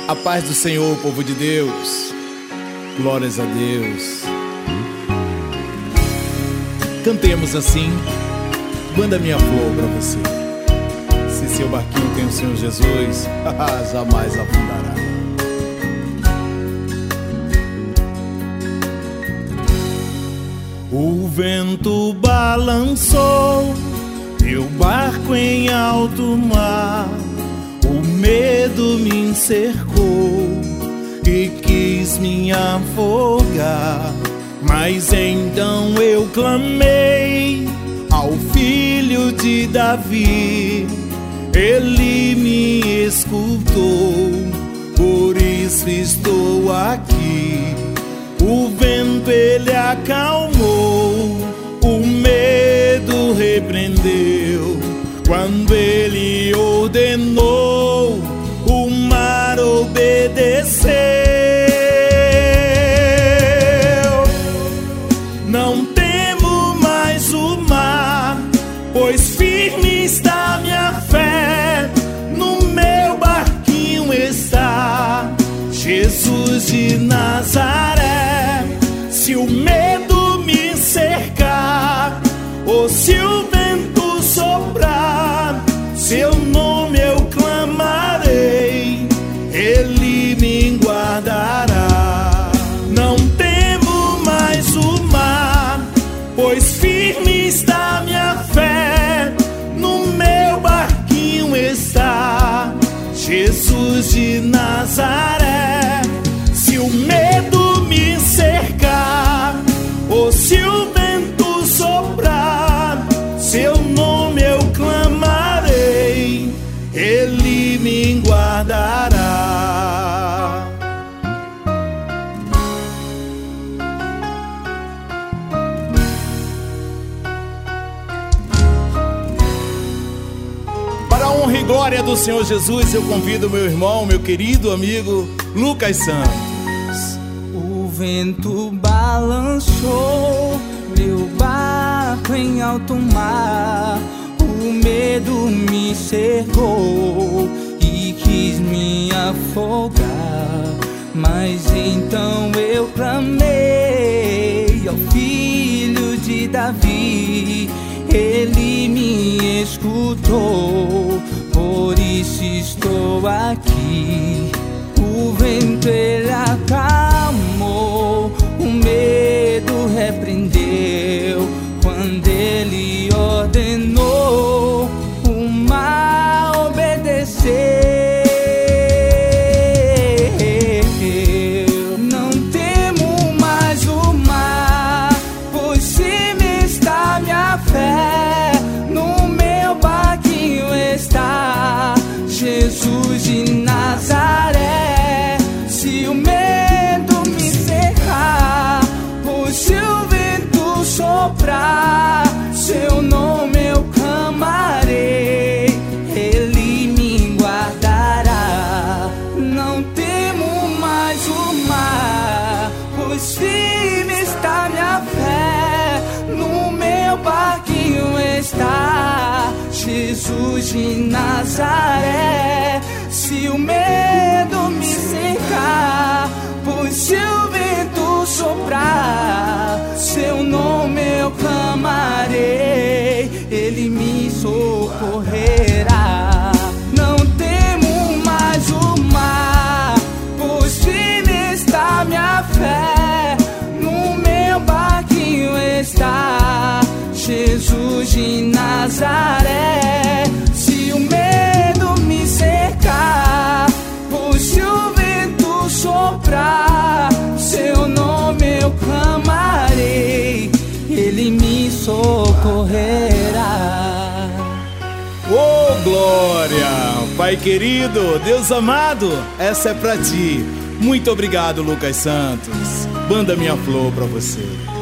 A paz do Senhor, povo de Deus. Glórias a Deus. Cantemos assim, Banda Minha Flor pra você. Se seu barquinho tem o Senhor Jesus, jamais afundará. O vento balançou meu barco em alto mar, o medo me cercou e quis me afogar. Mas então eu clamei ao filho de Davi, ele me escutou, por isso estou aqui. O vento ele acalmou, o medo repreendeu. Quando ele ordenou, o mar obedeceu. Não temo mais o mar, pois firme está minha fé. No meu barquinho está Jesus de Nazaré. Se o medo me cercar, ou se o vento soprar, seu nome eu clamarei, ele me guardará. Não temo mais o mar, pois firme está minha fé. No meu barquinho está Jesus de Nazaré. Se o medo me cercar, ou se o vento soprar, seu nome eu clamarei, ele me guardará. Para a honra e glória do Senhor Jesus, eu convido meu irmão, meu querido amigo Lucas Santos. O vento balançou meu barco em alto mar, o medo me cercou e quis me afogar. Mas então eu clamei ao filho de Davi, ele me escutou, por isso estou aqui. O vento ele acalmou, o medo repreendeu. Quando ele ordenou, o mar obedeceu. Não temo mais o mar, pois firme está minha fé. No meu barquinho está Jesus de Nazaré. Se o medo me cercar, ou se o vento soprar, seu nome eu clamarei, ele me guardará. Não temo mais o mar, pois firme está minha fé. No meu barquinho está Jesus de Nazaré. Se o medo me cercar, pois se o vento soprar, seu nome eu clamarei, ele me socorrerá. Não temo mais o mar, pois firme está minha fé. No meu barquinho está Jesus de Nazaré. Se o medo me cercar, pois se o vento soprar, seu nome eu clamarei, ele me socorrerá. Oh, glória! Pai querido, Deus amado, essa é pra ti. Muito obrigado, Lucas Santos. Banda Minha Flor pra você.